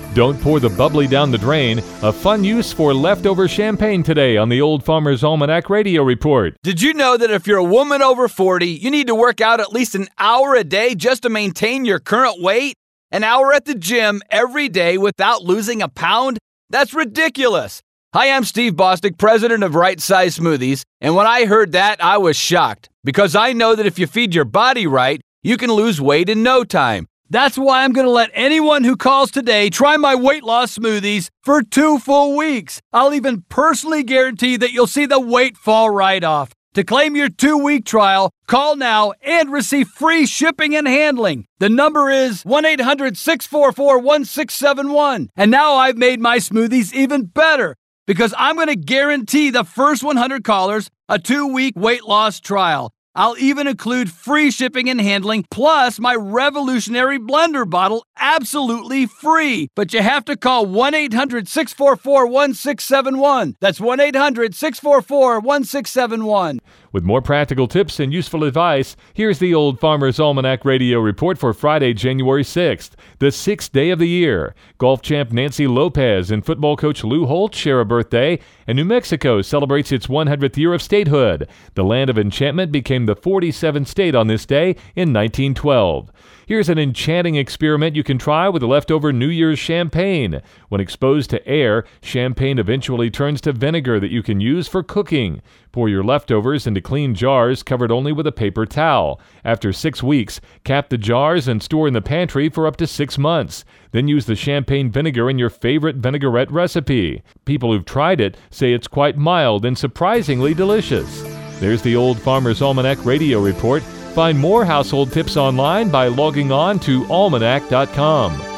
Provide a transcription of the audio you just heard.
Don't pour the bubbly down the drain. A fun use for leftover champagne today on the Old Farmer's Almanac Radio Report. Did you know that if you're a woman over 40, you need to work out at least an hour a day just to maintain your current weight? An hour at the gym every day without losing a pound? That's ridiculous. Hi, I'm Steve Bostic, president of Right Size Smoothies, and when I heard that, I was shocked, because I know that if you feed your body right, you can lose weight in no time. That's why I'm going to let anyone who calls today try my weight loss smoothies for 2 full weeks. I'll even personally guarantee that you'll see the weight fall right off. To claim your 2-week trial, call now and receive free shipping and handling. The number is 1-800-644-1671. And now I've made my smoothies even better, because I'm going to guarantee the first 100 callers a 2-week weight loss trial. I'll even include free shipping and handling, plus my revolutionary blender bottle absolutely free. But you have to call 1-800-644-1671. That's 1-800-644-1671. With more practical tips and useful advice, here's the Old Farmer's Almanac Radio Report for Friday, January 6th, the 6th day of the year. Golf champ Nancy Lopez and football coach Lou Holtz share a birthday, and New Mexico celebrates its 100th year of statehood. The land of enchantment became the 47th state on this day in 1912. Here's an enchanting experiment you can try with leftover New Year's champagne. When exposed to air, champagne eventually turns to vinegar that you can use for cooking. Pour your leftovers into clean jars covered only with a paper towel. After 6 weeks, cap the jars and store in the pantry for up to 6 months. Then use the champagne vinegar in your favorite vinaigrette recipe. People who've tried it say it's quite mild and surprisingly delicious. There's the Old Farmer's Almanac Radio Report. Find more household tips online by logging on to almanac.com.